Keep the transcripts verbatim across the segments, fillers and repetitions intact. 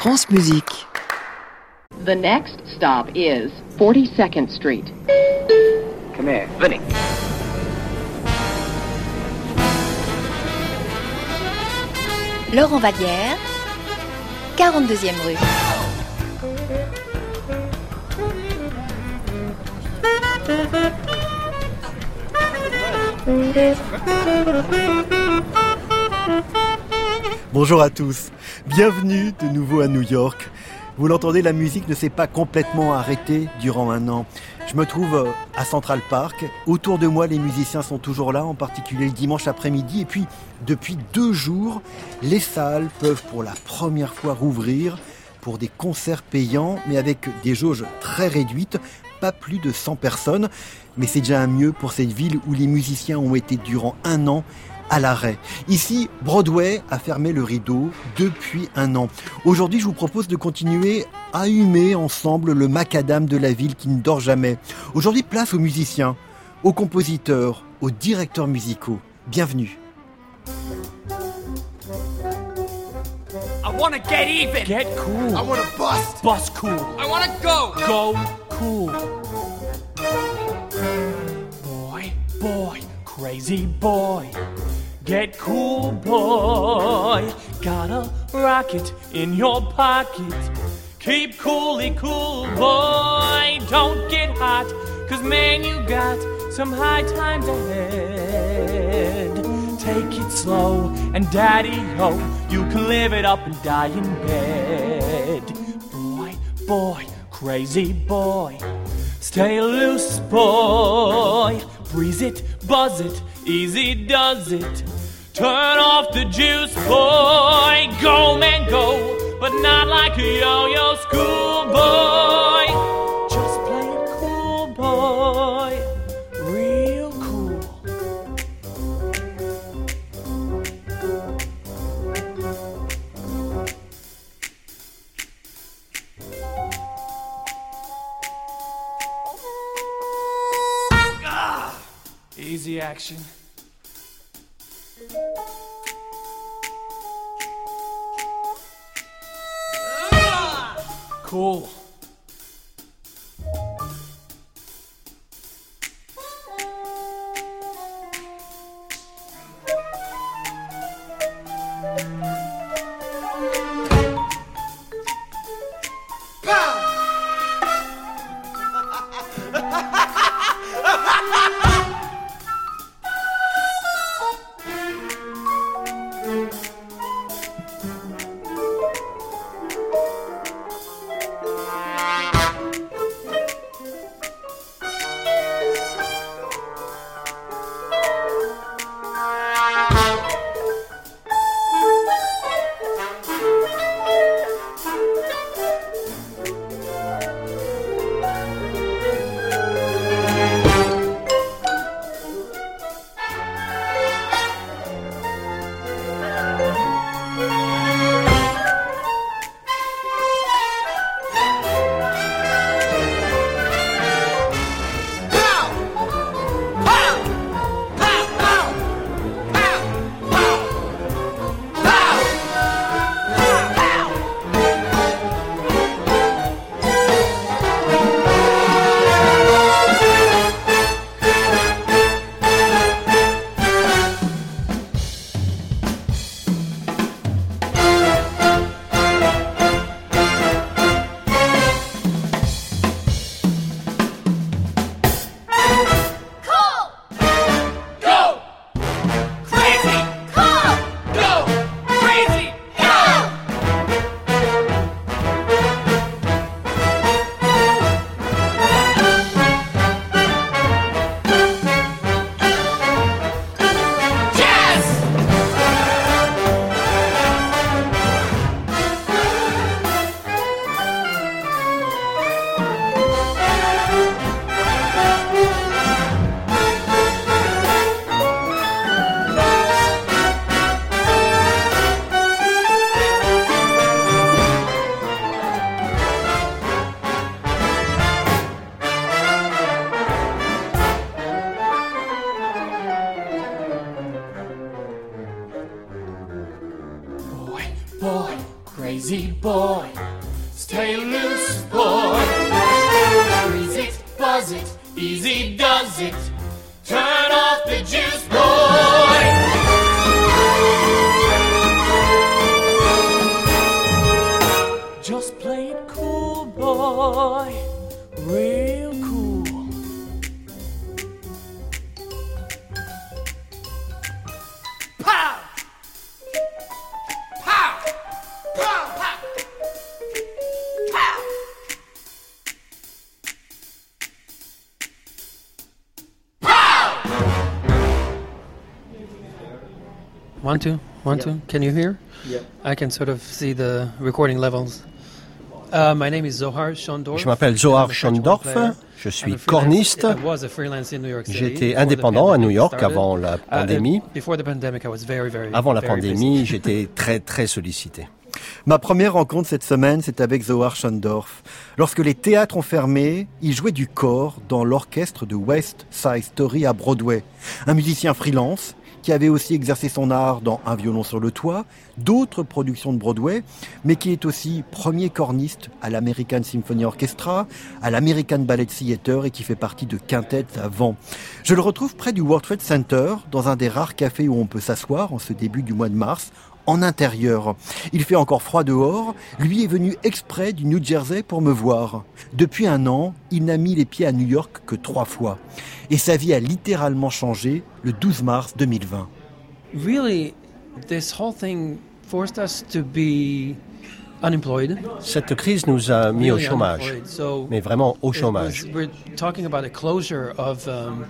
France Musique. The next stop is forty-second Street. Come here, Vinny. Laurent Vallière, quarante-deuxième rue. Bonjour à tous, bienvenue de nouveau à New York. Vous l'entendez, la musique ne s'est pas complètement arrêtée durant un an. Je me trouve à Central Park. Autour de moi, les musiciens sont toujours là, en particulier le dimanche après-midi. Et puis, depuis deux jours, les salles peuvent pour la première fois rouvrir pour des concerts payants, mais avec des jauges très réduites, pas plus de cent personnes. Mais c'est déjà un mieux pour cette ville où les musiciens ont été durant un an à l'arrêt. Ici, Broadway a fermé le rideau depuis un an. Aujourd'hui, je vous propose de continuer à humer ensemble le macadam de la ville qui ne dort jamais. Aujourd'hui, place aux musiciens, aux compositeurs, aux directeurs musicaux. Bienvenue. I wanna get even. Get cool. I wanna bust. Bust cool. I wanna go. Go cool. Boy, boy, crazy boy. Get cool, boy. Got a rocket in your pocket. Keep coolly cool, boy. Don't get hot, cause man, you got some high times ahead. Take it slow, and daddy ho, you can live it up and die in bed. Boy, boy, crazy boy. Stay loose, boy. Breeze it, buzz it, easy does it. Turn off the juice, boy. Go, man, go, but not like a yo-yo schoolboy. Just play it cool, boy. Real cool. Ah, easy action. Cool. crazy boy. Stay loose, boy. Freeze it, buzz it, easy does it. Turn off the juice, boy. Just play it cool, boy. Real cool. Pow! Pow! Pow! Pow! Pow! One, two, one, two. Can you hear? Yeah. I can sort of see the recording levels. Uh, my name is Zohar Shondorf. Je m'appelle Zohar Shondorf, je suis corniste. J'étais indépendant à New York avant la pandémie. Avant la pandémie, j'étais très très sollicité. Ma première rencontre cette semaine, c'est avec Zohar Shondorf. Lorsque les théâtres ont fermé, il jouait du cor dans l'orchestre de West Side Story à Broadway. Un musicien freelance qui avait aussi exercé son art dans Un violon sur le toit, d'autres productions de Broadway, mais qui est aussi premier corniste à l'American Symphony Orchestra, à l'American Ballet Theatre et qui fait partie de quintettes à vent. Je le retrouve près du World Trade Center, dans un des rares cafés où on peut s'asseoir en ce début du mois de mars, en intérieur. Il fait encore froid dehors. Lui est venu exprès du New Jersey pour me voir. Depuis un an, il n'a mis les pieds à New York que trois fois. Et sa vie a littéralement changé le douze mars deux mille vingt. Really, this whole thing forced us to be unemployed. Cette crise nous a mis au chômage, mais vraiment au chômage. We're talking about a closure of um,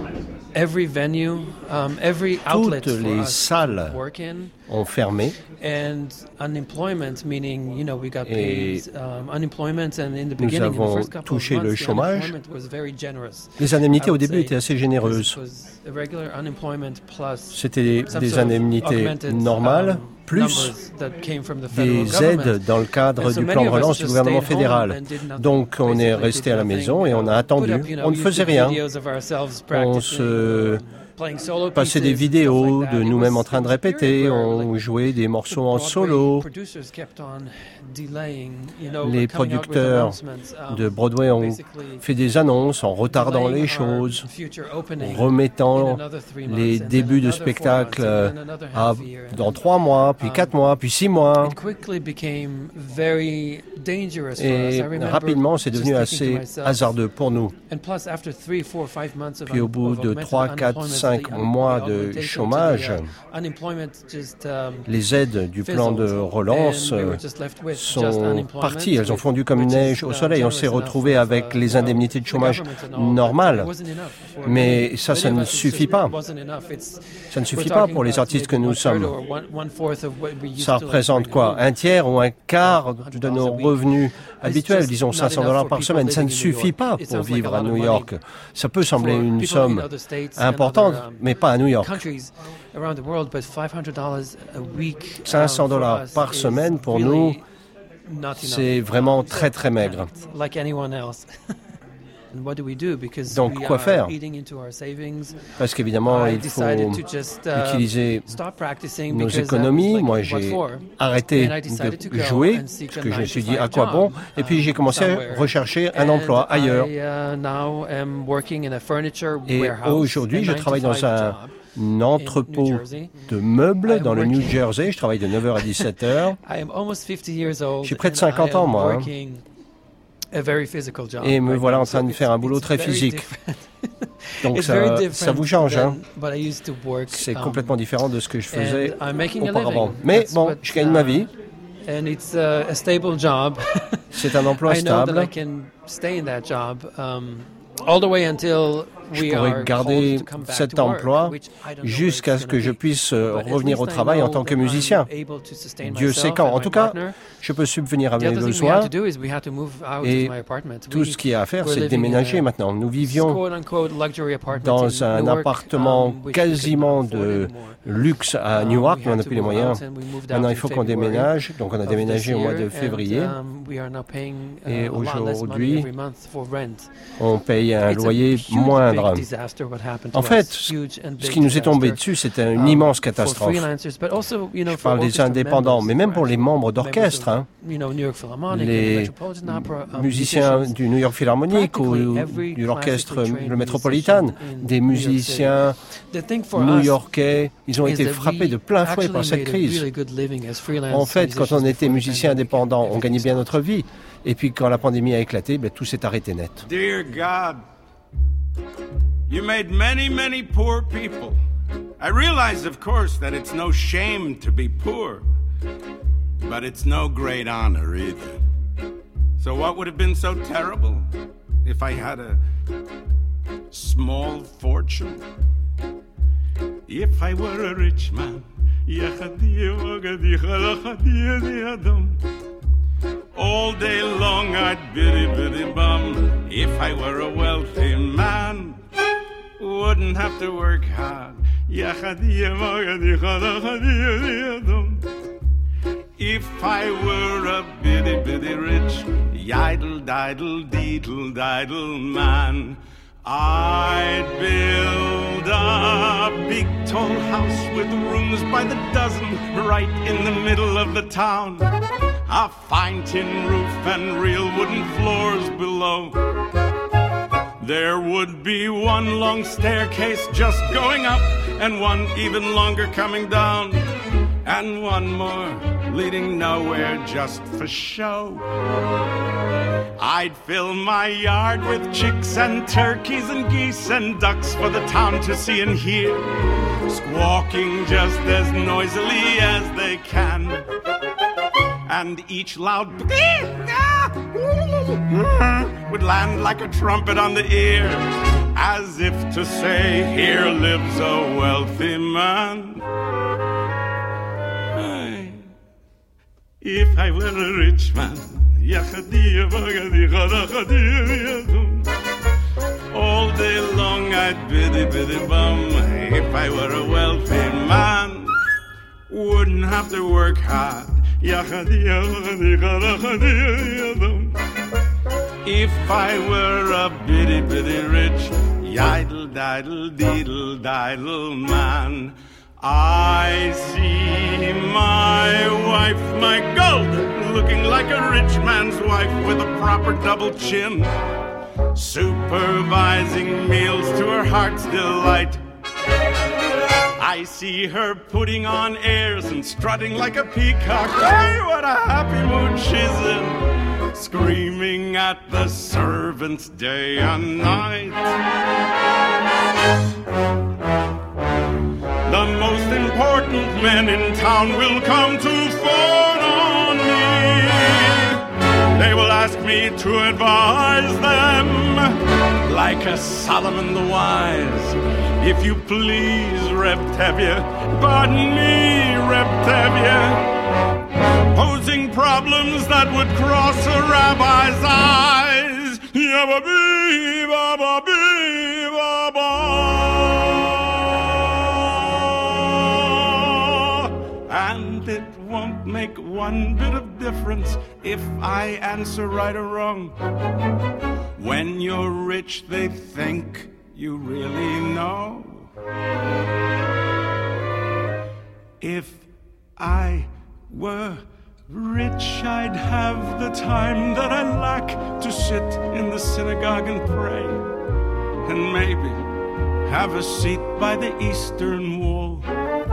every venue, um, every outlet Toutes les salles ont fermé. And unemployment, meaning, you know, we got Et paid um, unemployment, and in the nous beginning, avons in the first couple touché of months, le chômage. the unemployment was very generous. Les indemnités I au would début say, étaient assez généreuses. because it was a regular unemployment plus C'était des, some des sort of indemnités augmented, normales, um, plus numbers that came from the federal des government. aides dans le cadre And so du many plan de of us relance du just gouvernement stayed home fédéral. and did nothing. Donc on est Basically resté did à la nothing, maison et on a put up, attendu. you know, On ne faisait YouTube rien. videos of ourselves On practicing, se playing solo passait des pieces, vidéos stuff like that. de It nous-mêmes was- en train de it was a period répéter, where, on like, jouait des morceaux en Broadway solo. producers kept on delaying, you know, Les coming out with producteurs announcements, um, de Broadway ont basically fait des annonces en retardant delaying les our choses, future opening remettant in another three les months, and débuts then de another four spectacle months, and then another à- half year, and dans then- trois mois, puis quatre mois, puis six mois. It quickly became very dangerous for us. Et I remember rapidement, c'est just devenu thinking to assez myself, hasardeux pour nous. and plus after three, four, five months of Puis au un- bout of de augmented trois, quatre, unemployment, cinq the mois un- de augmentation to the, chômage, uh, unemployment just, um, les aides du plan de fizzled, relance and we euh, were just left with just sont unemployment, parties. Elles ont which- fondu comme which is, neige au uh, soleil. On s'est generous retrouvé enough of, avec uh, les indemnités de the chômage government and all, but normales. it wasn't enough for Mais many- ça, many ça of ne us, it suffit just pas. wasn't enough. It's- Ça ne we're suffit pas talking pour les about artistes que maybe nous one third sommes. or one- one fourth of what we used Ça to, like, représente bring quoi? home. Un tiers ou un quart de nos revenus habituels, disons cinq cents dollars par semaine. Ça ne suffit pas pour vivre à New York. Ça peut sembler une somme importante, mais pas à New York. cinq cents dollars par semaine pour nous, c'est vraiment très très maigre. Donc quoi faire? Parce qu'évidemment, il faut utiliser nos économies. Moi, j'ai arrêté de jouer, parce que je me suis dit à quoi bon, et puis j'ai commencé à rechercher un emploi ailleurs. Et aujourd'hui, je travaille dans un entrepôt de meubles dans le New Jersey. Je travaille de neuf heures à dix-sept heures. J'ai près de cinquante ans, moi. hein. Et me voilà en train de faire un boulot très physique. Donc ça, ça vous change. Hein. C'est complètement différent de ce que je faisais auparavant. Mais bon, je gagne ma vie. C'est un emploi stable. Je pourrais garder cet emploi jusqu'à ce que je puisse revenir au travail en tant que musicien. Dieu sait quand. En tout cas, je peux subvenir à mes besoins. Et tout ce qu'il y a à faire, c'est de déménager maintenant. Nous vivions dans un appartement quasiment de luxe à Newark, mais on n'a plus les moyens. Maintenant, il faut qu'on déménage. Donc, on a déménagé au mois de février. Et aujourd'hui, on paye un loyer moindre. comprendre. En fait, ce qui nous est tombé dessus, c'était une immense catastrophe. Je parle des indépendants, mais même pour les membres d'orchestre, hein, les musiciens du New York Philharmonic ou de l'orchestre le Metropolitan, des musiciens new-yorkais, ils ont été frappés de plein fouet par cette crise. En fait, quand on était musicien indépendant, on gagnait bien notre vie. Et puis quand la pandémie a éclaté, ben, tout s'est arrêté net. Dear God, you made many, many poor people. I realize, of course, that it's no shame to be poor, but it's no great honor either. So what would have been so terrible if I had a small fortune? If I were a rich man, all day long I'd biddy biddy bum. If I were a wealthy man, wouldn't have to work hard. If I were a biddy biddy rich, yiddle diddle deedle diddle man, I'd build a big tall house with rooms by the dozen right in the middle of the town. A fine tin roof and real wooden floors below. There would be one long staircase just going up and one even longer coming down, and one more leading nowhere just for show. I'd fill my yard with chicks and turkeys and geese and ducks for the town to see and hear, squawking just as noisily as they can. And each loud would land like a trumpet on the ear, as if to say, here lives a wealthy man. If I were a rich man, all day long I'd biddy biddy bum. If I were a wealthy man, wouldn't have to work hard. If I were a bitty bitty rich, yiddle diddle deedle diddle man, I see my wife, my gold, looking like a rich man's wife with a proper double chin, supervising meals to her heart's delight. I see her putting on airs and strutting like a peacock. Hey, what a happy mood she's in, screaming at the servants day and night. The most important men in town will come to phone on me. They will ask me to advise them, like a Solomon the Wise. If you please, Reptavia, pardon me, Reptavia, posing problems that would cross a rabbi's eyes. Yabba-bee, ba-ba-bee, ba-ba. And it won't make one bit of difference if I answer right or wrong. When you're rich, they think you really know. If I were rich, I'd have the time that I lack to sit in the synagogue and pray, and maybe have a seat by the eastern wall.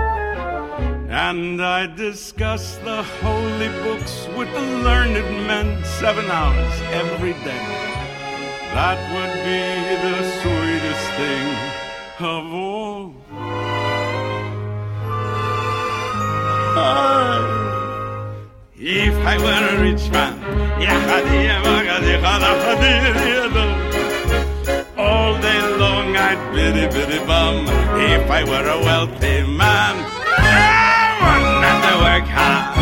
And I'd discuss the holy books with the learned men seven hours every day. That would be the sweetest thing of all. Oh, if I were a rich man, all day long I'd biddy biddy bum. If I were a wealthy man, I wouldn't have to work hard.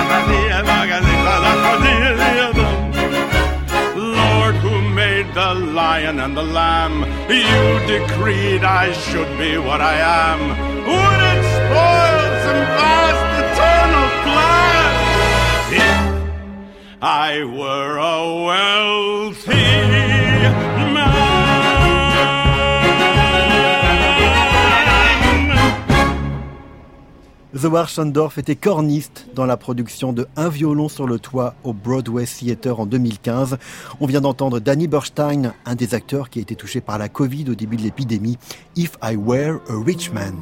Lord, who made the lion and the lamb, you decreed I should be what I am. Would it spoil some vast eternal plan if I were a wealthy man? Zohar Shandorf était corniste dans la production de Un violon sur le toit au Broadway Theatre en deux mille quinze. On vient d'entendre Danny Burstein, un des acteurs qui a été touché par la Covid au début de l'épidémie, If I Were a Rich Man.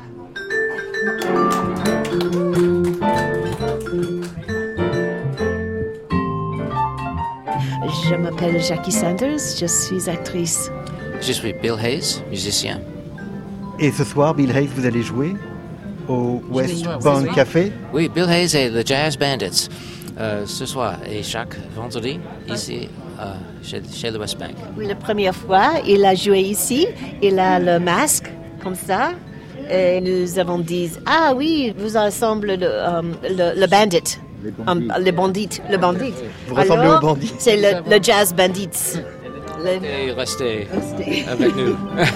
Je m'appelle Jackie Sanders, je suis actrice. Je suis Bill Hayes, musicien. Et ce soir, Bill Hayes, vous allez jouer au West Bank Café? Oui, Bill Hayes et le Jazz Bandits, euh, ce soir et chaque vendredi, ici, euh, chez, chez le West Bank. Oui, la première fois, il a joué ici, il a le masque, comme ça, et nous avons dit, ah oui, vous ressemblez le, um, le, le bandit. Les bandits. Um, les bandits. Le bandit. Vous ressemblez Alors, aux bandits. C'est le, le Jazz Bandits. Le... Et restez, restez avec nous.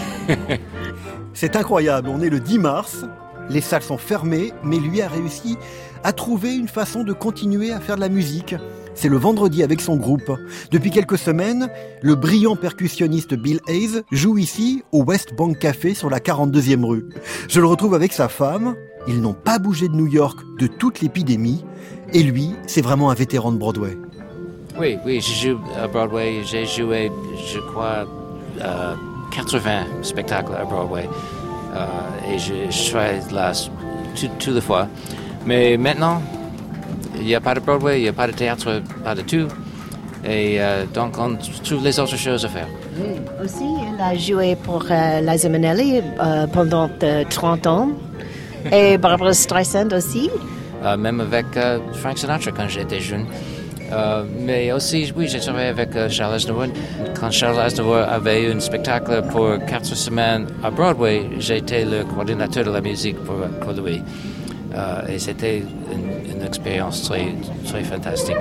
C'est incroyable, on est le dix mars, les salles sont fermées, mais lui a réussi à trouver une façon de continuer à faire de la musique. C'est le vendredi avec son groupe. Depuis quelques semaines, le brillant percussionniste Bill Hayes joue ici au West Bank Café sur la quarante-deuxième rue. Je le retrouve avec sa femme, ils n'ont pas bougé de New York de toute l'épidémie, et lui, c'est vraiment un vétéran de Broadway. Oui, oui, je joue à Broadway, j'ai joué, je crois, euh, quatre-vingts spectacles à Broadway. Euh, et je, je travaille là toutes les fois. Mais maintenant, il n'y a pas de Broadway, il n'y a pas de théâtre, pas de tout. Et euh, donc, on trouve les autres choses à faire. Oui, aussi, il a joué pour euh, Liza Minnelli euh, pendant euh, trente ans. Et Barbara Streisand aussi. Euh, même avec euh, Frank Sinatra quand j'étais jeune. Euh, mais aussi, oui, j'ai travaillé avec euh, Charles Aznavour. Quand Charles Aznavour avait un spectacle pour quatre semaines à Broadway, j'étais le coordinateur de la musique pour, pour lui. Euh, et c'était une, une expérience très, très fantastique.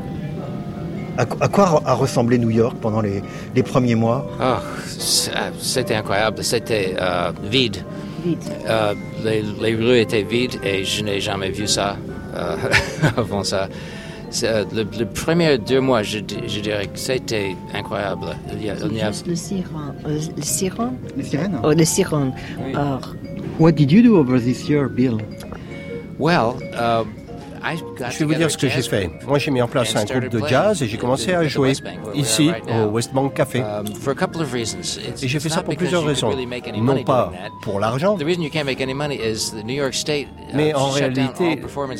À, à quoi a ressemblé New York pendant les, les premiers mois? Oh, c'était incroyable, c'était euh, vide. Vide. Euh, les, les rues étaient vides et je n'ai jamais vu ça euh, avant ça. C'est, le, le premier deux mois, je, je dirais que c'était incroyable. Il y a, il y a... Le siren. Euh, le siren? Les sirènes? Oh, le siren. Oui. Or. What did you do over this year, Bill? Well, uh, I got Je vais vous dire ce que j'ai fait. Moi, j'ai mis en place un groupe de jazz et j'ai commencé à jouer ici, au West Bank Café. Et j'ai fait ça pour plusieurs raisons. Non pas pour l'argent, mais en réalité,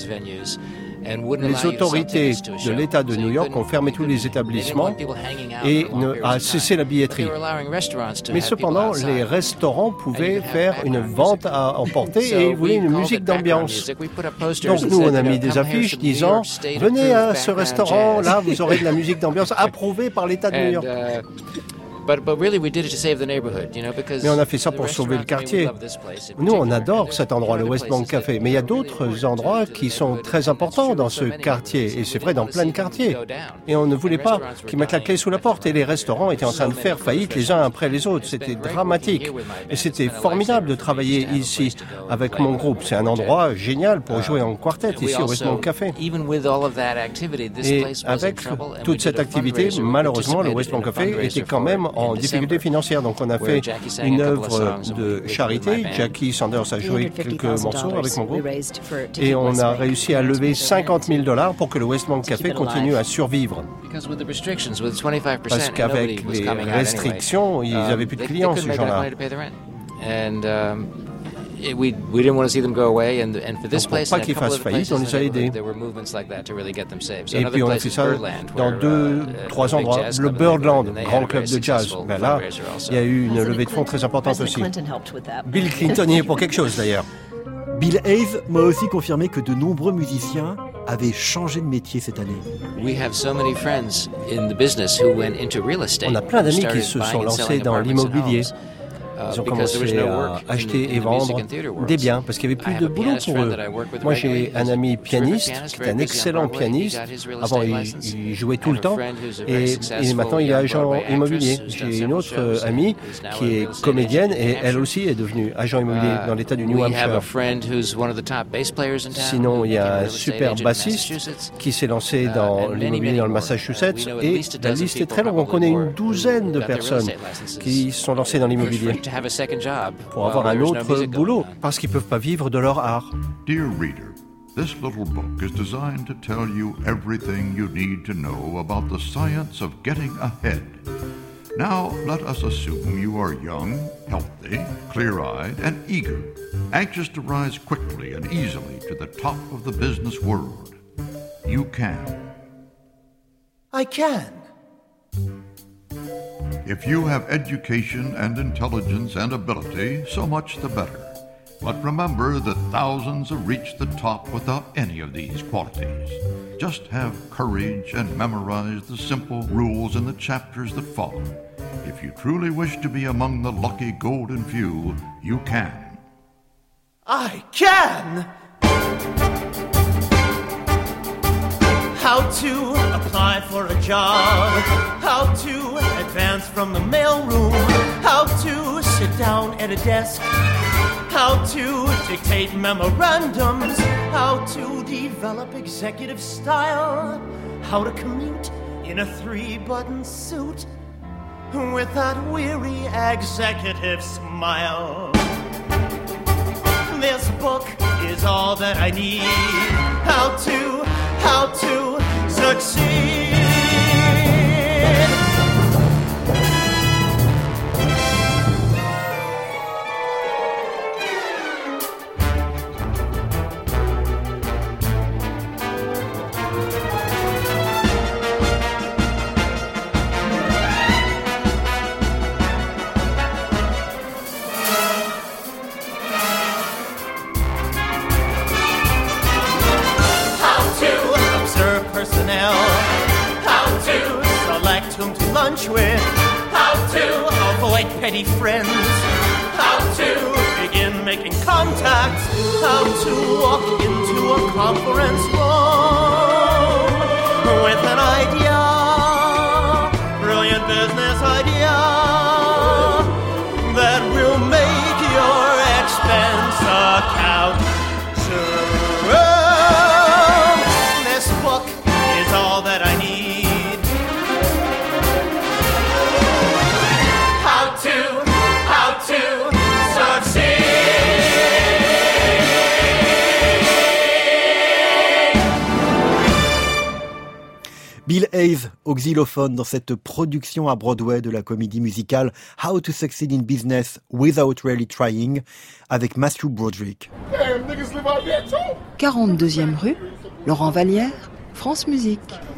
les autorités de l'État de New York ont fermé tous les établissements et a cessé la billetterie. Mais cependant, les restaurants pouvaient faire une vente à emporter et ils voulaient une musique d'ambiance. Donc nous, on a mis des affiches disant « Venez à ce restaurant, là, vous aurez de la musique d'ambiance approuvée par l'État de New York. » Mais on a fait ça pour sauver le quartier. Nous, on adore cet endroit, le West Bank Café. Mais il y a d'autres endroits qui sont très importants dans ce quartier. Et c'est vrai dans plein de quartiers. Et on ne voulait pas qu'ils mettent la clé sous la porte. Et les restaurants étaient en train de faire faillite les uns après les autres. C'était dramatique. Et c'était formidable de travailler ici avec mon groupe. C'est un endroit génial pour jouer en quartet ici au West Bank Café. Et avec toute cette activité, malheureusement, le West Bank Café était quand même en difficulté financière. Donc on a fait une œuvre de charité. Jackie Sanders a joué quelques morceaux avec mon groupe. Et on a réussi à lever cinquante mille dollars pour que le West Bank Café continue à survivre. Parce qu'avec les restrictions, ils n'avaient plus de clients, ces gens-là. Donc, pour pas qu'ils fassent faillite, on les a aidés. Et puis on a fait ça dans deux, trois endroits. Le Birdland, grand club de jazz. Ben là, il y a eu une levée de fonds très importante aussi. Bill Clinton y est pour quelque chose d'ailleurs. Bill Hayes m'a aussi confirmé que de nombreux musiciens avaient changé de métier cette année. On a plein d'amis qui se sont lancés dans l'immobilier. Ils ont commencé à acheter et vendre des biens parce qu'il n'y avait plus de boulot pour eux. Moi, j'ai un ami pianiste qui est un excellent pianiste. Avant, il, il jouait tout le temps et, et maintenant, il est agent immobilier. J'ai une autre amie qui est comédienne et elle aussi est devenue agent immobilier dans l'État du New Hampshire. Sinon, il y a un super bassiste qui s'est lancé dans l'immobilier dans le Massachusetts et la liste est très longue. On connaît une douzaine de personnes qui sont lancées dans l'immobilier. pour avoir un autre boulot, parce qu'ils ne peuvent pas vivre de leur art. Dear reader, this little book is designed to tell you everything you need to know about the science of getting ahead. Now, let us assume you are young, healthy, clear-eyed, and eager, anxious to rise quickly and easily to the top of the business world. You can. I can. If you have education and intelligence and ability, so much the better. But remember that thousands have reached the top without any of these qualities. Just have courage and memorize the simple rules in the chapters that follow. If you truly wish to be among the lucky golden few, you can. I can! How to apply for a job, how to advance from the mailroom, how to sit down at a desk, how to dictate memorandums, how to develop executive style, how to commute in a three-button suit with that weary executive smile. This book is all that I need. How to, how to succeed. Personnel, how to select whom to lunch with, how to avoid petty friends, how to begin making contacts, how to walk into a conference room with an idea, brilliant business idea that will make your expense account zero. This book is all that I need. How to, how to succeed. Bill Hayes au xylophone dans cette production à Broadway de la comédie musicale How to Succeed in Business Without Really Trying avec Matthew Broderick. quarante-deuxième rue, Laurent Vallière, France Musique.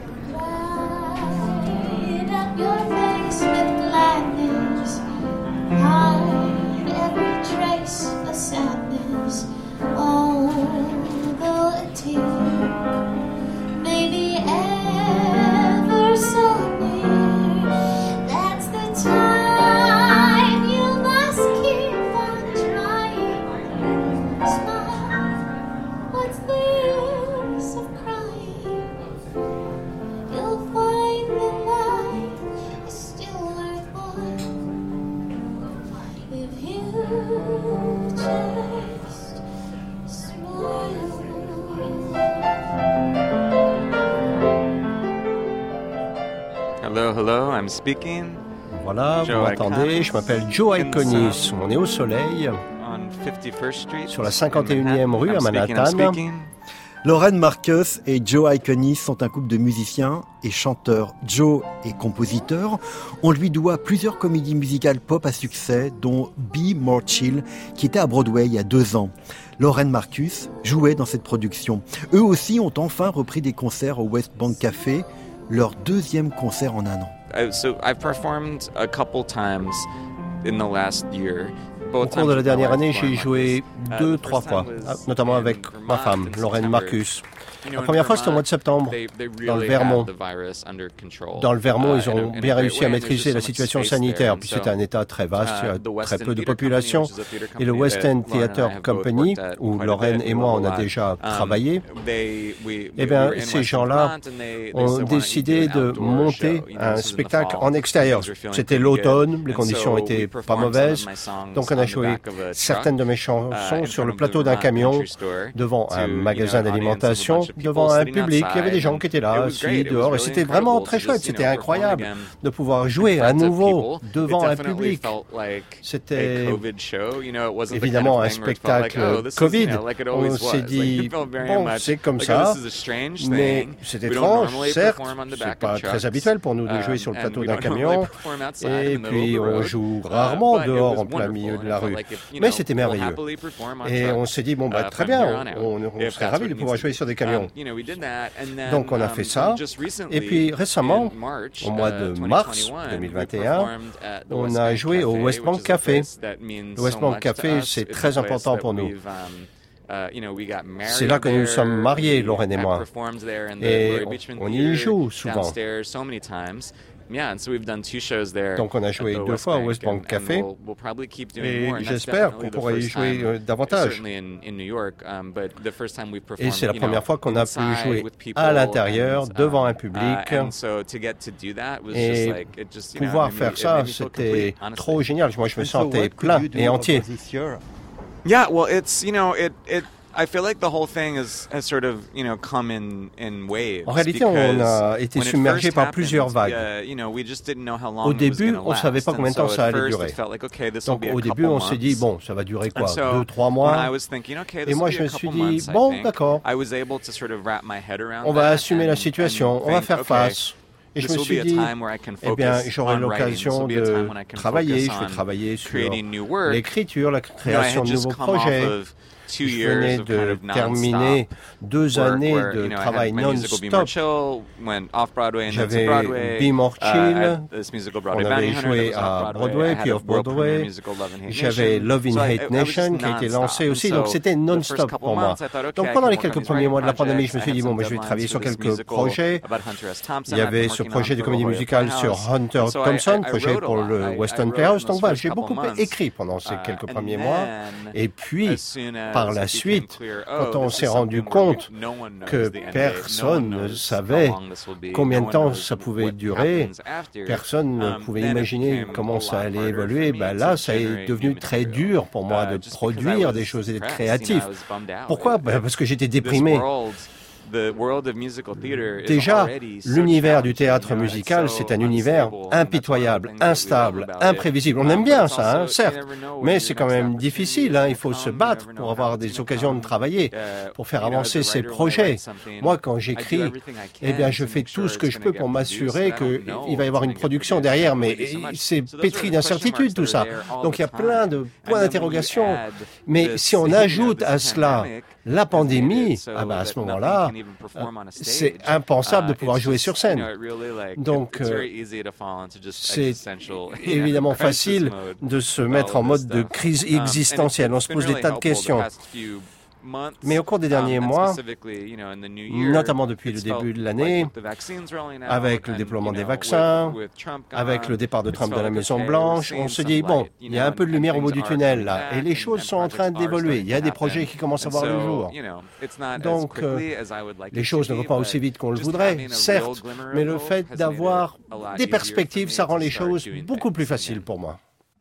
Hello, hello, I'm speaking. Voilà, vous m'entendez, je m'appelle Joe Iconis, on est au soleil, sur la cinquante et unième rue à Manhattan. Lauren Marcus et Joe Iconis sont un couple de musiciens et chanteurs. Joe est compositeur. On lui doit plusieurs comédies musicales pop à succès, dont Be More Chill, qui était à Broadway il y a deux ans. Lauren Marcus jouait dans cette production. Eux aussi ont enfin repris des concerts au West Bank Café, leur deuxième concert en un an. Uh, so I've performed a couple times in the last year. Au cours de la dernière année, j'ai joué deux, trois fois, notamment avec ma femme, Lauren Marcus. La première fois, c'était au mois de septembre, dans le Vermont. Dans le Vermont, ils ont bien réussi à maîtriser la situation sanitaire, puis c'était un État très vaste, il y a très peu de population. Et le West End Theatre Company, où Lauren et moi, on a déjà travaillé, eh bien, ces gens-là ont décidé de monter un spectacle en extérieur. C'était l'automne, les conditions étaient pas mauvaises, donc on a joué certaines de mes chansons sur le plateau d'un camion devant un magasin d'alimentation. devant un public. Il y avait des gens qui étaient là, assis dehors, et c'était vraiment très chouette. C'était incroyable de pouvoir jouer à nouveau devant un public. C'était évidemment un spectacle Covid. On s'est dit, bon, c'est comme ça, mais c'est étrange, certes, c'est pas très habituel pour nous de jouer sur le plateau d'un camion, et puis on joue rarement dehors en plein milieu de la rue. Mais c'était merveilleux. Et on s'est dit, bon, bah, très bien, on, on serait ravis de pouvoir jouer sur des camions. Donc on a fait ça. Et puis récemment, au mois de mars deux mille vingt et un, on a joué au West Bank Café. Le West Bank Café, c'est très important pour nous. C'est là que nous sommes mariés, Lorraine et moi. Et on y joue souvent. Donc on a joué deux fois au West Bank Café et j'espère qu'on pourra y jouer euh, davantage. Et c'est la première fois qu'on a pu jouer à l'intérieur, devant un public. Et pouvoir faire ça, c'était trop génial. Moi, je me sentais plein et entier. Yeah, well, it's, you know, it, it, I feel like the whole thing has, has sort of, you know, come in, in waves. En réalité, on a été submergé par plusieurs vagues. Au début, on ne savait pas combien de temps ça allait durer. Donc, au début, on s'est dit, bon, ça va durer quoi, deux, trois mois. Et moi, je me suis dit, bon, d'accord. On va assumer la situation, on va faire face. Et je me suis dit, eh bien, j'aurai l'occasion de travailler. Je vais travailler sur l'écriture, la création de nouveaux projets. Je venais de terminer deux années de travail non-stop. J'avais Be More Chill, on avait joué à Broadway, puis off-Broadway. J'avais Love in Hate Nation qui a été lancé aussi, donc c'était non-stop pour moi. Donc pendant les quelques premiers mois de la pandémie, je me suis dit, bon, ben, je vais travailler sur quelques projets. Il y avait ce projet de comédie musicale sur Hunter Thompson, projet pour le Western Playhouse. Donc voilà, j'ai beaucoup écrit pendant ces quelques premiers mois. Et puis, par la suite, quand on s'est rendu compte que personne ne savait combien de temps ça pouvait durer, personne ne pouvait imaginer comment ça allait évoluer, ben là, ça est devenu très dur pour moi de produire des choses et d'être créatif. Pourquoi? Ben parce que j'étais déprimé. Déjà, l'univers du théâtre musical, c'est un univers impitoyable, instable, imprévisible. On aime bien ça, hein, certes, mais c'est quand même difficile. Hein. Il faut se battre pour avoir des occasions de travailler, pour faire avancer ses projets. Moi, quand j'écris, eh bien, je fais tout ce que je peux pour m'assurer qu'il va y avoir une production derrière, mais c'est pétri d'incertitude tout ça. Donc, il y a plein de points d'interrogation. Mais si on ajoute à cela la pandémie, ah ben à ce moment-là, c'est impensable de pouvoir jouer sur scène. Donc, euh, c'est évidemment facile de se mettre en mode de crise existentielle. On se pose des tas de questions. Mais au cours des derniers mois, notamment depuis le début de l'année, avec le déploiement des vaccins, avec le départ de Trump de la Maison-Blanche, on se dit, bon, il y a un peu de lumière au bout du tunnel, là, et les choses sont en train d'évoluer. Il y a des projets qui commencent à voir le jour. Donc, euh, les choses ne vont pas aussi vite qu'on le voudrait, certes, mais le fait d'avoir des perspectives, ça rend les choses beaucoup plus faciles pour moi.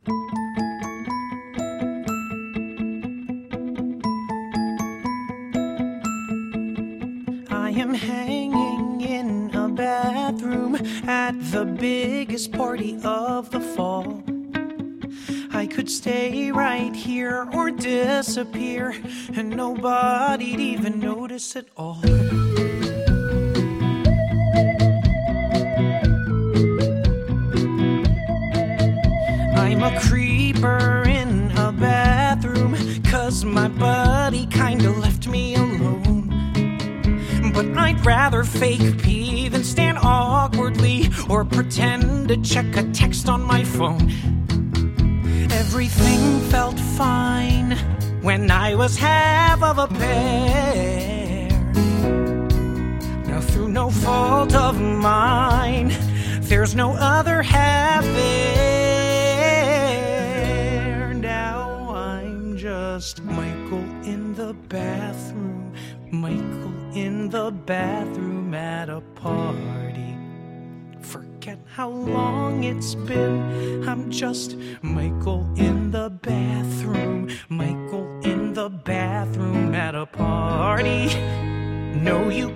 I am hanging in a bathroom at the biggest party of the fall. I could stay right here or disappear, and nobody'd even notice at all. I'm a creeper in a bathroom, 'cause my buddy kinda left me alone. But I'd rather fake pee than stand awkwardly or pretend to check a text on my phone. Everything felt fine when I was half of a pear. Now through no fault of mine, there's no other half there. Now I'm just Michael in the bathroom, Michael in the bathroom at a party. Forget how long it's been, I'm just Michael in the bathroom, Michael in the bathroom at a party. No, you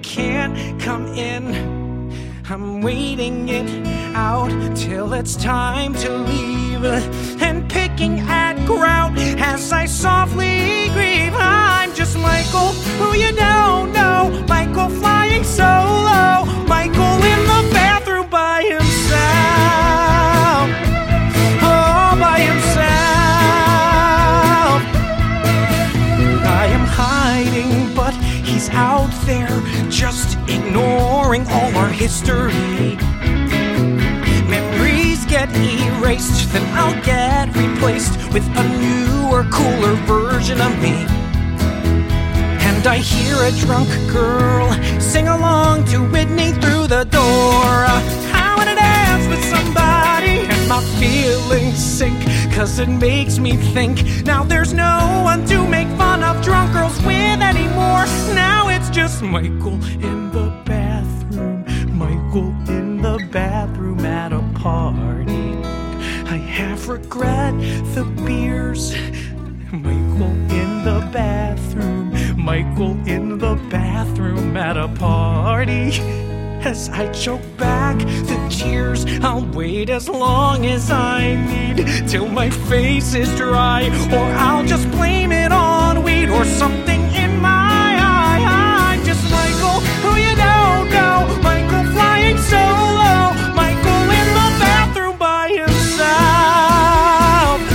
I'm waiting it out till it's time to leave, and picking at grout as I softly grieve. I'm just Michael, who you don't know, Michael flying solo, Michael in the bathroom by himself, oh, by himself. I am hiding, but he's out there, just ignoring all our history. Memories get erased, then I'll get replaced with a newer, cooler version of me. And I hear a drunk girl sing along to Whitney through the door. I wanna dance with somebody and my feelings sink, 'cause it makes me think now there's no one to make fun of drunk girls with anymore. Now it's just Michael in the bathroom, Michael in the bathroom at a party. I half regret the beers. Michael in the bathroom, Michael in the bathroom at a party. As I choke back the tears, I'll wait as long as I need till my face is dry, or I'll just blame it on weed or something in my eye. I'm just Michael, who you don't know, Michael flying solo, Michael in the bathroom by himself.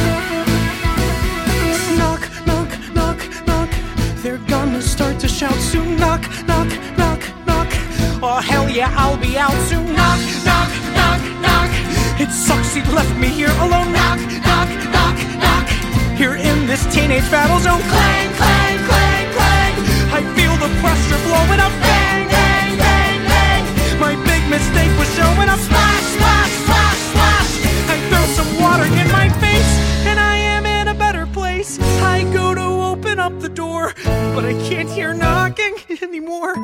Knock, knock, knock, knock, they're gonna start to shout soon. Knock, knock, knock, knock, oh hell yeah, I'll be out soon. Knock, knock, knock, knock, it sucks he left me here alone. Knock, knock, knock, knock, here in this teenage battle zone. Clang, clang, clang, clang, I feel the pressure blowing up. Bang, bang, bang, bang, my big mistake was showing up. Splash, splash, splash, splash, I throw some water in my face and I am in a better place. I go to open up the door, but I can't hear knocking anymore.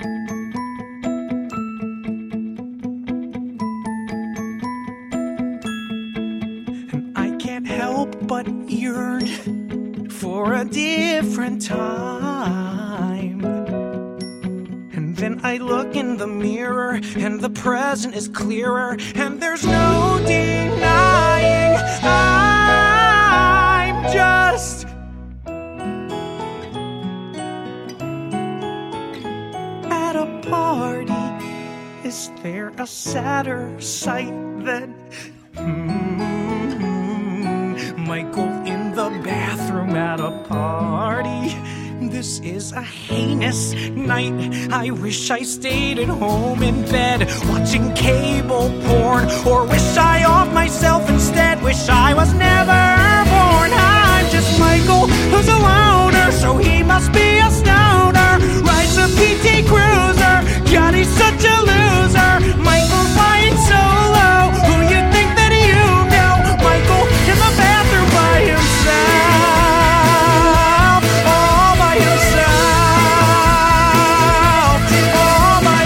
Help but yearn for a different time. And then I look in the mirror and the present is clearer, and there's no denying I'm just at a party. Is there a sadder sight than Michael in the bathroom at a party? This is a heinous night. I wish I stayed at home in bed watching cable porn, or wish I off myself instead. Wish I was never born. I'm just Michael, who's a loner, so he must be a stoner. Rides a P T Cruiser, God, he's such a loser. Michael flying solo, who you think that you know? Michael in the bathroom by himself, all by himself, all by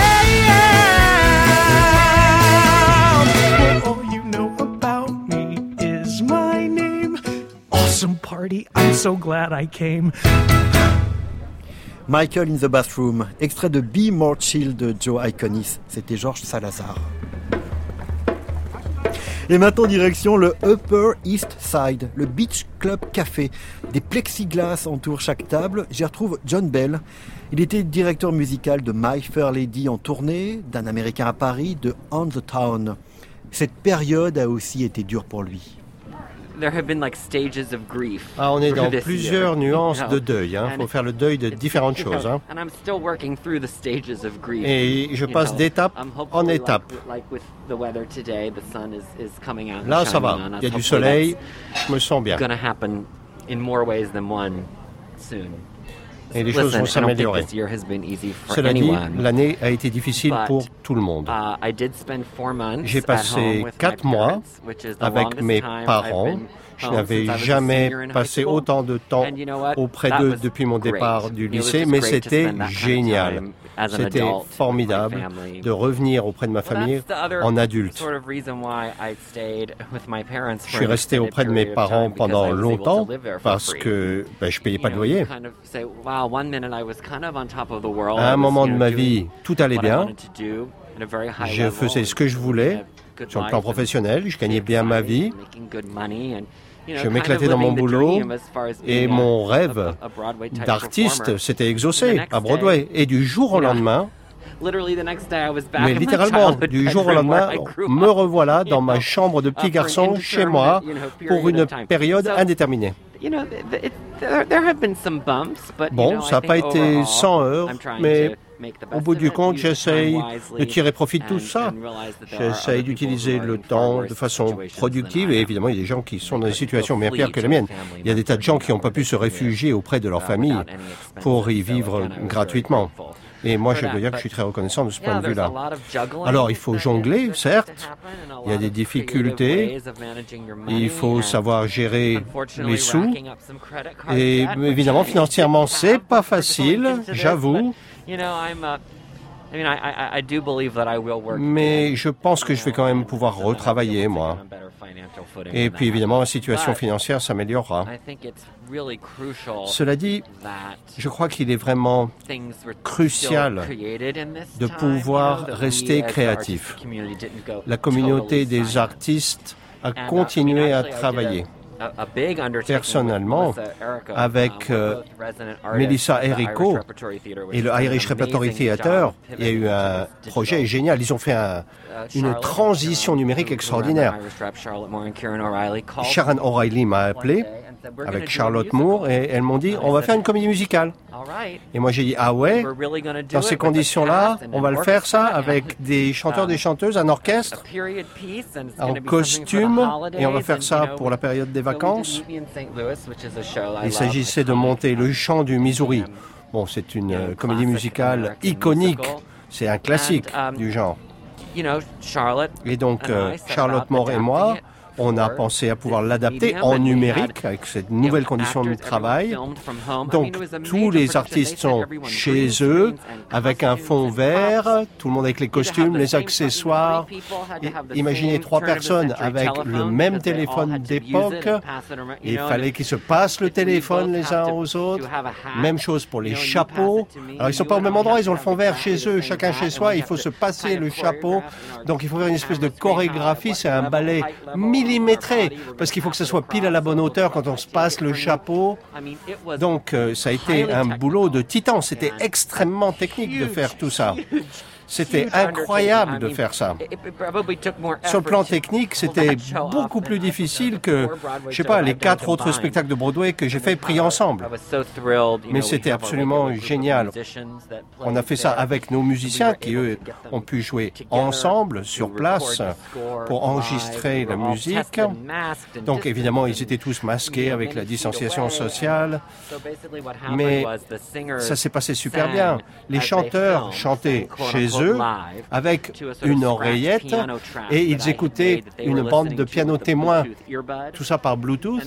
himself. Well, all you know about me is my name. Awesome party, I'm so glad I came. Michael in the Bathroom, extrait de Be More Chill de Joe Iconis. C'était Georges Salazar. Et maintenant, direction le Upper East Side, le Beach Club Café. Des plexiglas entourent chaque table. J'y retrouve John Bell. Il était directeur musical de My Fair Lady en tournée, d'Un Américain à Paris, de On the Town. Cette période a aussi été dure pour lui. There have been like stages of grief. Ah, on est dans plusieurs nuances de deuil. Il hein. faut faire le deuil de différentes choses. Hein. And I'm still working through the stages of grief. Et je passe d'étape en étape. Là, ça va. Il y a du soleil. Je me sens bien. Et les choses vont s'améliorer. Cela dit, l'année a été difficile pour tout le monde. J'ai passé quatre mois avec mes parents. Je n'avais jamais passé autant de temps auprès d'eux depuis mon départ du lycée, mais c'était génial. C'était formidable de revenir auprès de ma famille en adulte. Je suis resté auprès de mes parents pendant longtemps parce que ben, je ne payais pas de loyer. À un moment de ma vie, tout allait bien. Je faisais ce que je voulais sur le plan professionnel, je gagnais bien ma vie, je m'éclatais dans mon boulot et mon rêve d'artiste s'était exaucé à Broadway. Et du jour au lendemain, mais littéralement, du jour au lendemain, me revoilà dans ma chambre de petit garçon chez moi pour une période indéterminée. Bon, ça n'a pas été sans heurts, mais au bout du compte, j'essaye de tirer profit de tout ça. J'essaye d'utiliser le temps de façon productive et évidemment, il y a des gens qui sont dans des situations bien pires que les miennes. Il y a des tas de gens qui n'ont pas pu se réfugier auprès de leur famille pour y vivre gratuitement. Et moi, je dois dire que je suis très reconnaissant de ce point de vue-là. Alors, il faut jongler, certes. Il y a des difficultés. Il faut savoir gérer les sous. Et évidemment, financièrement, c'est pas facile, j'avoue. Mais je pense que je vais quand même pouvoir retravailler, moi. Et puis, évidemment, la situation financière s'améliorera. Cela dit, je crois qu'il est vraiment crucial de pouvoir rester créatif. La communauté des artistes a continué à travailler. Personnellement, avec euh, Melissa Errico et le Irish Repertory Theatre, il y a eu un projet génial. Ils ont fait un, une transition numérique extraordinaire. Sharon O'Reilly m'a appelé avec Charlotte Moore et elles m'ont dit on va faire une comédie musicale. Et moi j'ai dit ah ouais, dans ces conditions-là, on va le faire ça avec des chanteurs, des chanteuses, un orchestre, en costume, et on va faire ça pour la période des vacances. Il s'agissait de monter Le Chant du Missouri. Bon, c'est une euh, comédie musicale iconique, c'est un classique du genre. Et donc euh, Charlotte Moore et moi, on a pensé à pouvoir l'adapter en numérique avec cette nouvelle condition de travail. Donc, tous les artistes sont chez eux, avec un fond vert, tout le monde avec les costumes, les accessoires. Et imaginez trois personnes avec le même téléphone d'époque. Il fallait qu'ils se passent le téléphone les uns aux autres. Même chose pour les chapeaux. Alors, ils ne sont pas au même endroit, ils ont le fond vert chez eux, chacun chez soi. Il faut se passer le chapeau. Donc, il faut faire une espèce de chorégraphie. C'est un ballet millimétré, parce qu'il faut que ça soit pile à la bonne hauteur quand on se passe le chapeau. Donc, euh, ça a été un boulot de titan. C'était extrêmement technique de faire tout ça. C'était incroyable de faire ça. Sur le plan technique, c'était beaucoup plus difficile que, je sais pas, les quatre autres spectacles de Broadway que j'ai fait pris ensemble. Mais c'était absolument génial. On a fait ça avec nos musiciens qui, eux, ont pu jouer ensemble, sur place, pour enregistrer la musique. Donc, évidemment, ils étaient tous masqués avec la distanciation sociale. Mais ça s'est passé super bien. Les chanteurs chantaient chez eux, avec une oreillette, et ils écoutaient une bande de piano témoin, tout ça par Bluetooth.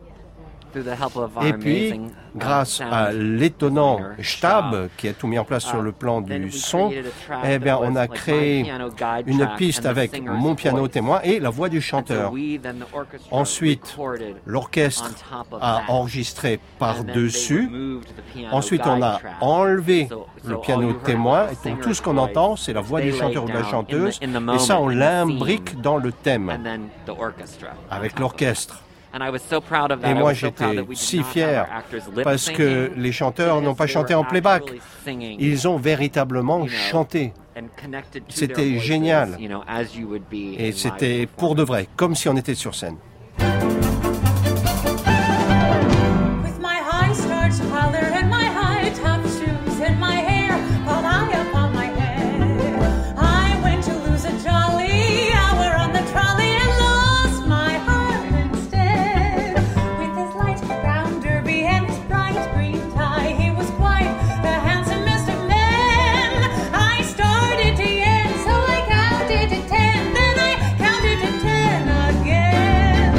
Et puis, grâce à l'étonnant Stab, qui a tout mis en place sur le plan du son, eh bien, on a créé une piste avec mon piano témoin et la voix du chanteur. Ensuite, l'orchestre a enregistré par-dessus. Ensuite, on a enlevé le piano témoin. Et donc, tout ce qu'on entend, c'est la voix du chanteur ou de la chanteuse. Et ça, on l'imbrique dans le thème, avec l'orchestre. Et moi, j'étais si fier parce que les chanteurs n'ont pas chanté en playback. Ils ont véritablement chanté. C'était génial. Et c'était pour de vrai, comme si on était sur scène. Again.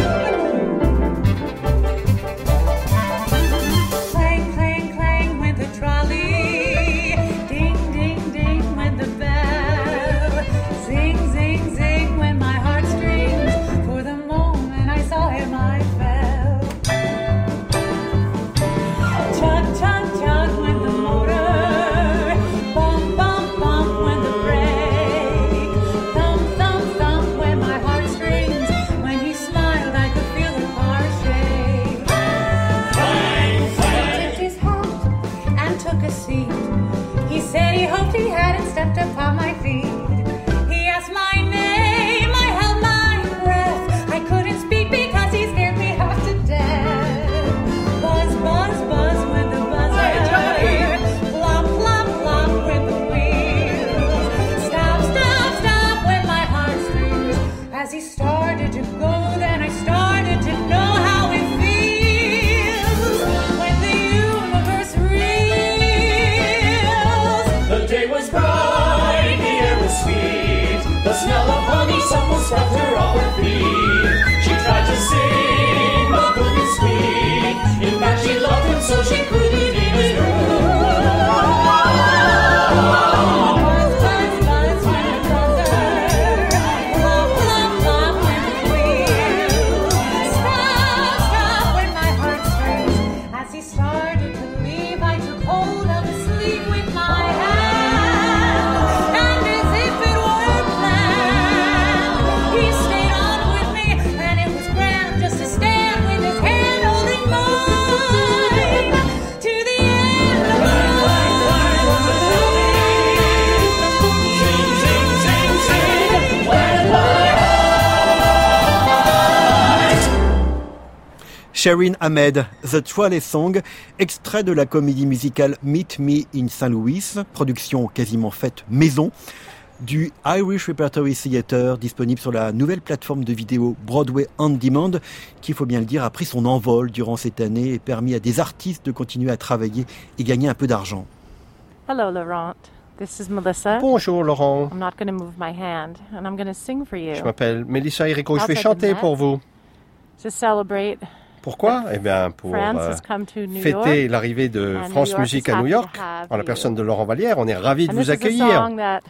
Sherin Ahmed, The Trolley Song, extrait de la comédie musicale Meet Me in Saint Louis, production quasiment faite maison, du Irish Repertory Theatre, disponible sur la nouvelle plateforme de vidéo Broadway On Demand, qui, il faut bien le dire, a pris son envol durant cette année et permis à des artistes de continuer à travailler et gagner un peu d'argent. Hello, Laurent. This is Melissa. Bonjour, Laurent. I'm not going to move my hand, and I'm going to sing for you. Je m'appelle Melissa Errico, je vais chanter pour vous. To celebrate. Pourquoi ? Eh bien, pour euh, fêter l'arrivée de France Musique à New York, en la personne de Laurent Vallière, on est ravis de vous accueillir.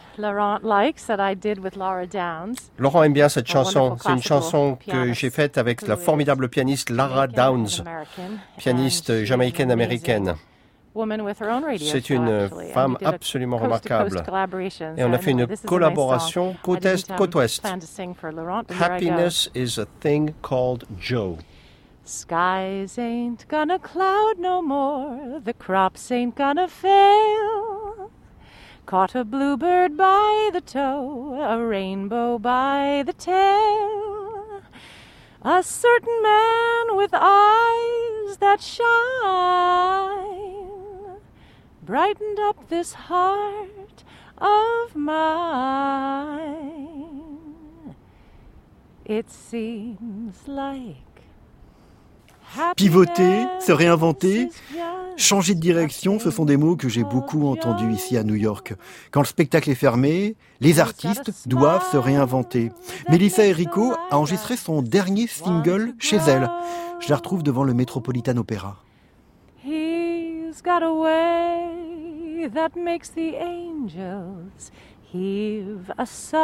Laurent aime bien cette chanson. C'est une chanson que j'ai faite avec la formidable pianiste Lara Downs, pianiste jamaïcaine-américaine. C'est une femme absolument remarquable. Et on a fait une collaboration côte est, côte ouest. Happiness is a thing called Joe. Skies ain't gonna cloud no more, the crops ain't gonna fail. Caught a bluebird by the toe, a rainbow by the tail. A certain man with eyes that shine brightened up this heart of mine. It seems like pivoter, se réinventer, changer de direction, ce sont des mots que j'ai beaucoup entendus ici à New York. Quand le spectacle est fermé, les artistes doivent se réinventer. Melissa Errico a enregistré son dernier single chez elle. Je la retrouve devant le Metropolitan Opera. He's got a way that makes the angels heave a sigh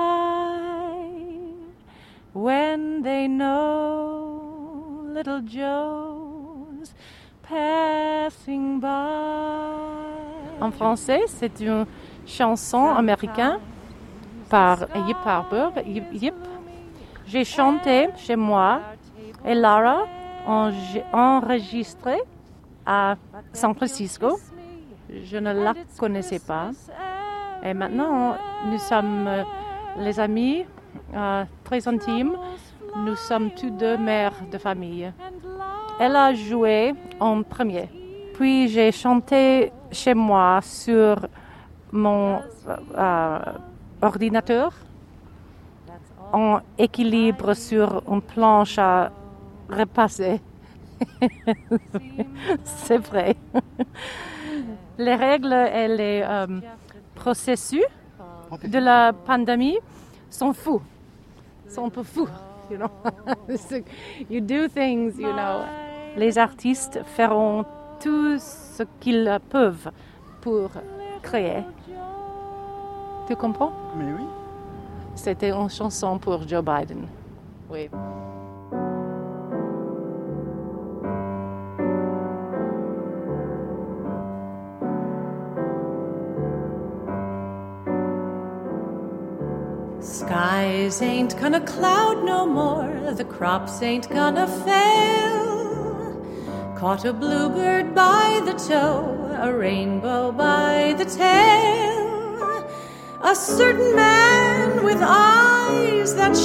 when they know Little Joe's passing by. En français, c'est une chanson américaine par Yip Harper. Yip, Yip. J'ai chanté chez moi et Lara a enregistré à San Francisco. Je ne la connaissais pas. Et maintenant, nous sommes les amis euh, très intimes. Nous sommes tous deux mères de famille. Elle a joué en premier. Puis j'ai chanté chez moi sur mon euh, ordinateur en équilibre sur une planche à repasser. C'est vrai. Les règles et les euh, processus de la pandémie sont fous. Sont un peu fous. You know, you do things, you know. Les artistes feront tout ce qu'ils peuvent pour créer. Tu comprends? Mais oui. C'était une chanson pour Joe Biden. Oui. Skies ain't gonna cloud no more, the crops ain't gonna fail. Caught a bluebird by the toe, a rainbow by the tail. A certain man with eyes that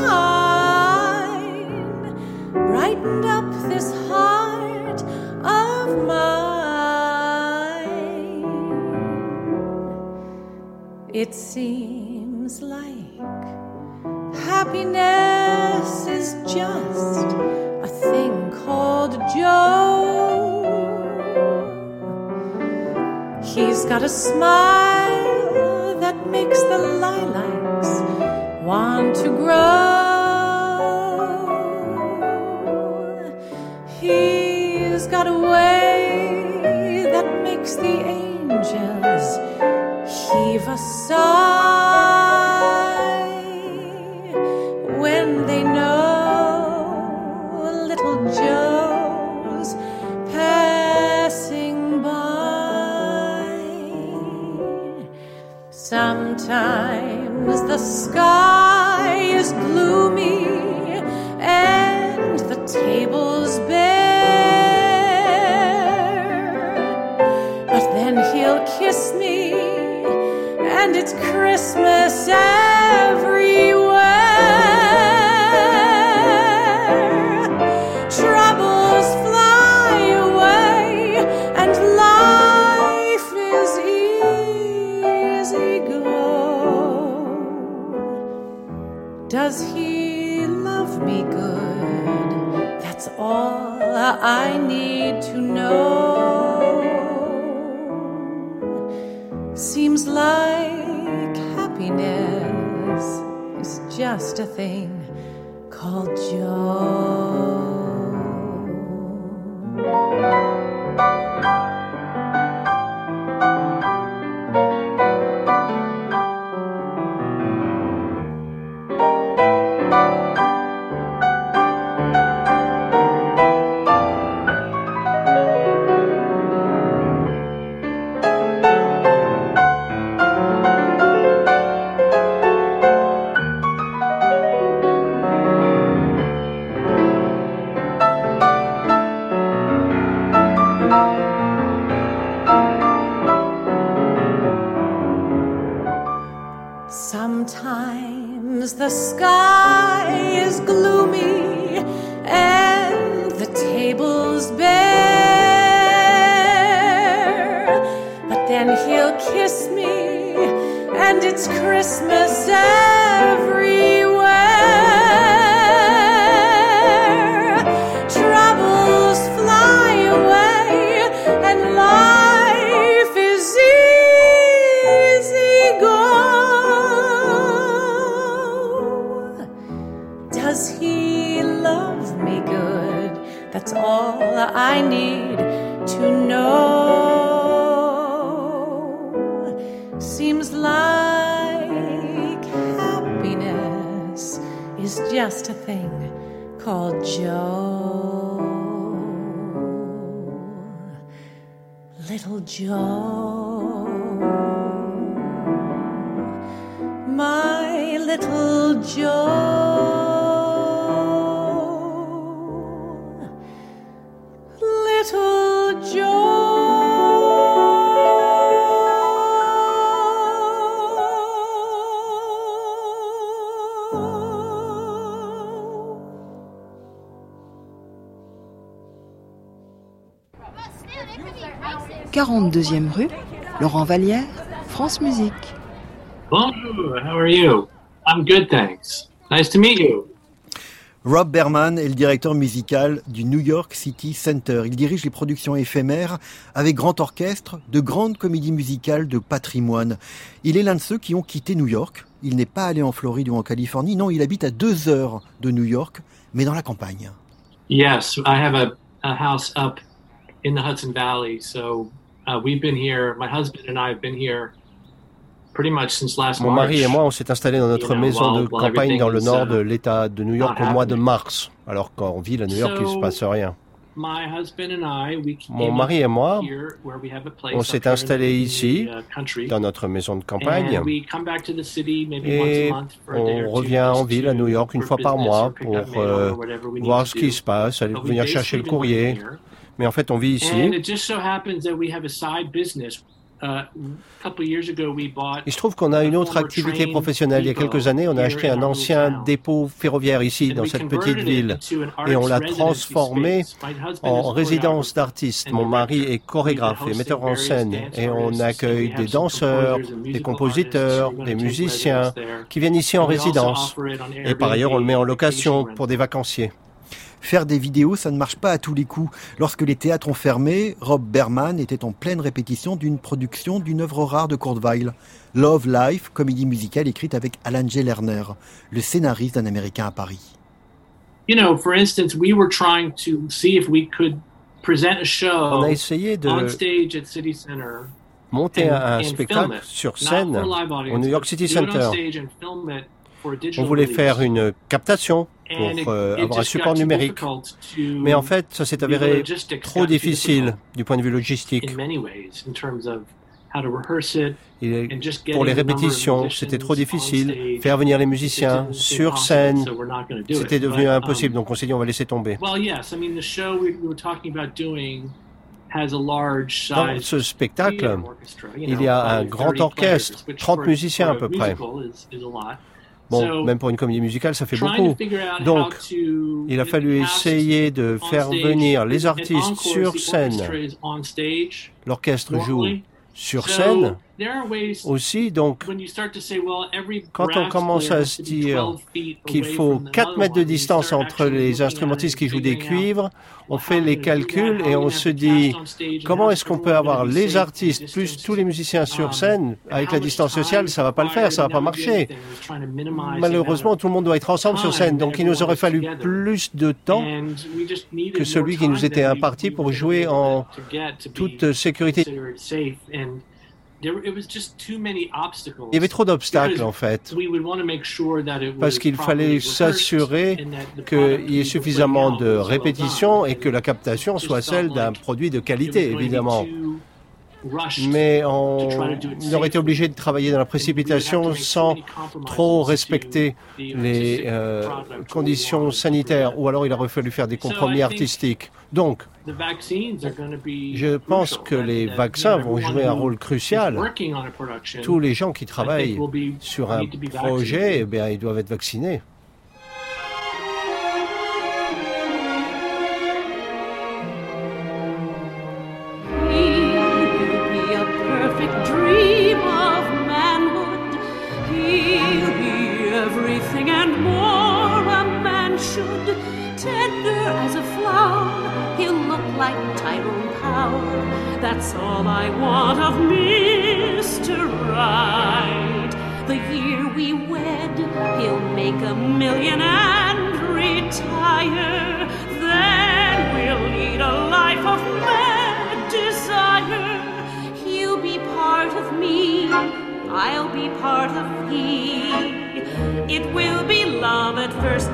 shine brightened up this heart of mine. It seems like happiness is just a thing called Joe. He's got a smile that makes the lilacs want to grow. He's got a way that makes the angels heave a sigh when they know little Joe's passing by. Sometimes the sky is gloomy and the table's bare, but then he'll kiss me and it's Christmas everywhere. Trouble Does he love me good? That's all I need to know. Seems like happiness is just a thing called Joe. Sometimes the sky is gloomy and the table's bare, but then he'll kiss me and it's Christmas everywhere. Troubles fly away and life is easy going. Does he love me good? That's all I need to know. Seems like happiness is just a thing called Joe. Little Joe, my little Joe. Little Joe. quarante-deuxième rue, Laurent Vallière, France Musique. Bonjour, how are you? I'm good, thanks. Nice to meet you. Rob Berman est le directeur musical du New York City Center. Il dirige les productions éphémères avec grand orchestre de grandes comédies musicales de patrimoine. Il est l'un de ceux qui ont quitté New York. Il n'est pas allé en Floride ou en Californie. Non, il habite à deux heures de New York, mais dans la campagne. Yes, I have a, a house up in the Hudson Valley, so uh, we've been here, my husband and I have been here pretty much since last Mon March. mari et moi, on s'est installés dans notre maison de campagne dans le nord de l'État de New York au mois de mars, alors qu'en ville à New York, il ne se passe rien. Mon mari et moi, on s'est installés ici, dans notre maison de campagne, et on revient en ville à New York une fois par mois pour euh, voir ce qui se passe, aller venir chercher le courrier. Mais en fait, on vit ici. Il se trouve qu'on a une autre activité professionnelle. Il y a quelques années, on a acheté un ancien dépôt ferroviaire ici, dans cette petite ville, et on l'a transformé en résidence d'artistes. Mon mari est chorégraphe et metteur en scène, et on accueille des danseurs, des compositeurs, des musiciens qui viennent ici en résidence. Et par ailleurs, on le met en location pour des vacanciers. Faire des vidéos, ça ne marche pas à tous les coups. Lorsque les théâtres ont fermé, Rob Berman était en pleine répétition d'une production d'une œuvre rare de Kurt Weill, Love Life, comédie musicale écrite avec Alan J. Lerner, le scénariste d'un Américain à Paris. You know, for instance, we were trying to see if we could present a show on a essayé de on stage at City Center. Monter un spectacle sur scène au New York City Center. On voulait faire une captation pour euh, avoir un support numérique. Mais en fait, ça s'est avéré trop difficile du point de vue logistique. Et pour les répétitions, c'était trop difficile. Faire venir les musiciens sur scène, c'était devenu impossible. Donc on s'est dit, on va laisser tomber. Dans ce spectacle, il y a un grand orchestre, trente musiciens à peu près. Bon, même pour une comédie musicale, ça fait beaucoup. Donc, il a fallu essayer de faire venir les artistes sur scène. L'orchestre joue sur scène, aussi. Donc, quand on commence à se dire qu'il faut quatre mètres de distance entre les instrumentistes qui jouent des cuivres, on fait les calculs et on se dit comment est-ce qu'on peut avoir les artistes plus tous les musiciens sur scène avec la distance sociale, ça va pas le faire, ça va pas marcher. Malheureusement, tout le monde doit être ensemble sur scène, donc il nous aurait fallu plus de temps que celui qui nous était imparti pour jouer en toute sécurité. Il y avait trop d'obstacles, en fait, parce qu'il fallait s'assurer qu'il y ait suffisamment de répétitions et que la captation soit celle d'un produit de qualité, évidemment. Mais on aurait été obligé de travailler dans la précipitation sans trop respecter les euh, conditions sanitaires, ou alors il aurait fallu faire des compromis artistiques. Donc, je pense que les vaccins vont jouer un rôle crucial. Tous les gens qui travaillent sur un projet, eh bien, ils doivent être vaccinés. That's all I want of Mister Right. The year we wed, he'll make a million and retire. Then we'll lead a life of mad desire. He'll be part of me, I'll be part of he. It will be love at first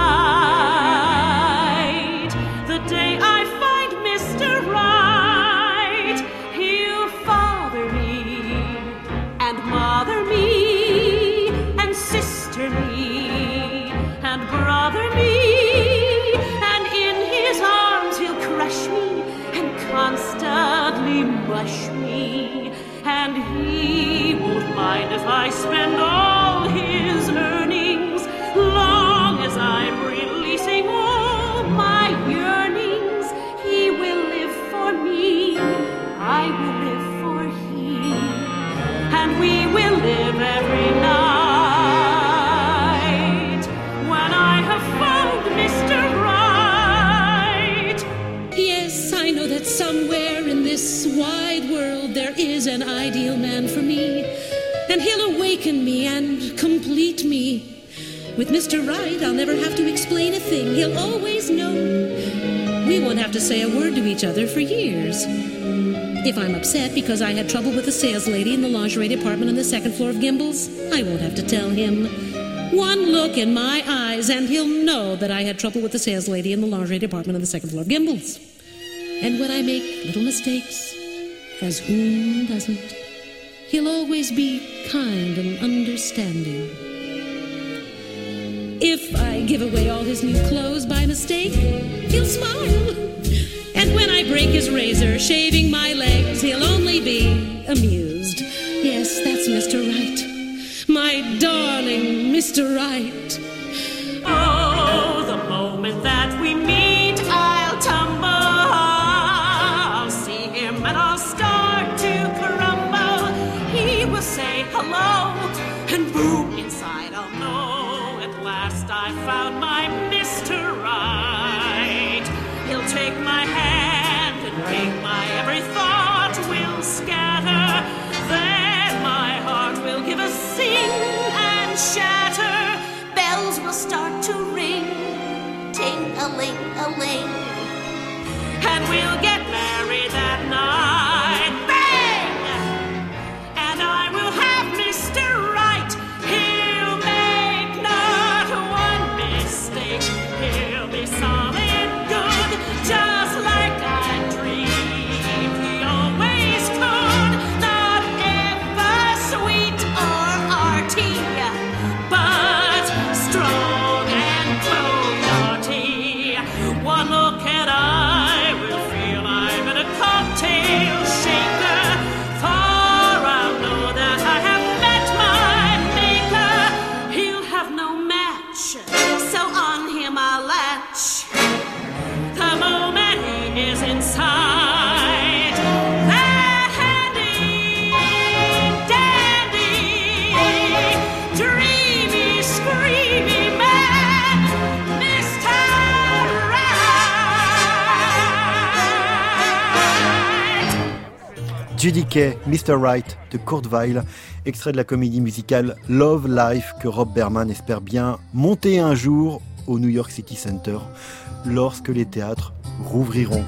sight. The day I find Mister Right, he'll father me, and mother me, and sister me, and brother me, and in his arms he'll crush me, and constantly mush me, and he won't mind if I spend all his earnings, long as I'm releasing all my yearnings. He will live for me, I will live for he, and we will live every night when I have found Mister Right. Yes, I know that somewhere in this wide world there is an ideal man for me, and he'll awaken me and complete me. With Mister Right, I'll never have to explain a thing. He'll always know. We won't have to say a word to each other for years. If I'm upset because I had trouble with the sales lady in the lingerie department on the second floor of Gimbel's, I won't have to tell him. One look in my eyes and he'll know that I had trouble with the sales lady in the lingerie department on the second floor of Gimbel's. And when I make little mistakes, as whom doesn't, he'll always be kind and understanding. If I give away all his new clothes by mistake, he'll smile. And when I break his razor shaving my legs, he'll only be amused. Yes, that's Mister Right. My darling Mister Right. Oh, the moment that we meet, I'll tumble. I'll see him and I'll start to crumble. He will say hello, and boom, inside I'll know at last I found my Mister Right. He'll take my hand and make my every thought will scatter. Then my heart will give a sing and shatter. Bells will start to ring, ting-a-ling-a-ling, and we'll get married that night. Bang! And I will have Mister Right. He'll make not one mistake. He'll be solid good, just like I dreamed he always could. Not ever sweet or arty, but strong and clothed. One look and I will feel Judy Kay, mister Right de Kurt Weill, extrait de la comédie musicale Love Life que Rob Berman espère bien monter un jour au New York City Center lorsque les théâtres rouvriront.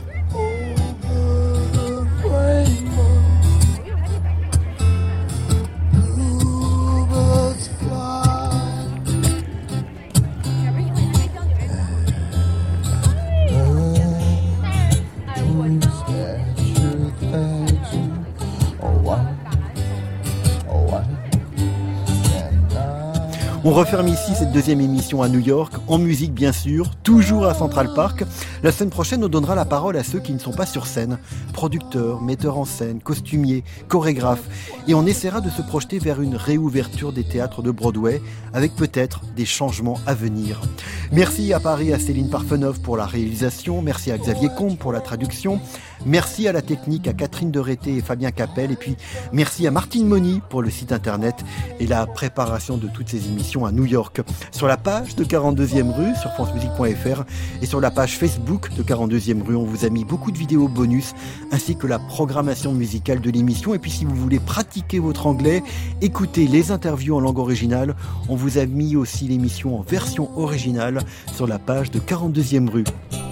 On referme ici cette deuxième émission à New York, en musique bien sûr, toujours à Central Park. La semaine prochaine, on donnera la parole à ceux qui ne sont pas sur scène, producteurs, metteurs en scène, costumiers, chorégraphes, et on essaiera de se projeter vers une réouverture des théâtres de Broadway, avec peut-être des changements à venir. Merci à Paris à Céline Parfenoff pour la réalisation, merci à Xavier Combe pour la traduction, merci à la technique, à Catherine Derété et Fabien Capel, et puis merci à Martine Moni pour le site internet et la préparation de toutes ces émissions à New York. Sur la page de quarante-deuxième rue, sur france musique point f r et sur la page Facebook de quarante-deuxième rue, on vous a mis beaucoup de vidéos bonus ainsi que la programmation musicale de l'émission. Et puis si vous voulez pratiquer votre anglais, écoutez les interviews en langue originale, on vous a mis aussi l'émission en version originale sur la page de quarante-deuxième rue.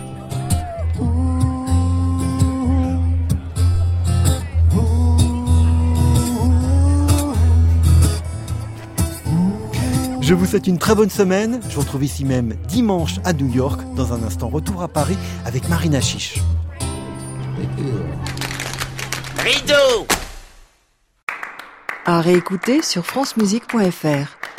Je vous souhaite une très bonne semaine. Je vous retrouve ici même dimanche à New York. Dans un instant, retour à Paris avec Marina Chiche. Rideau! À réécouter sur france musique point f r.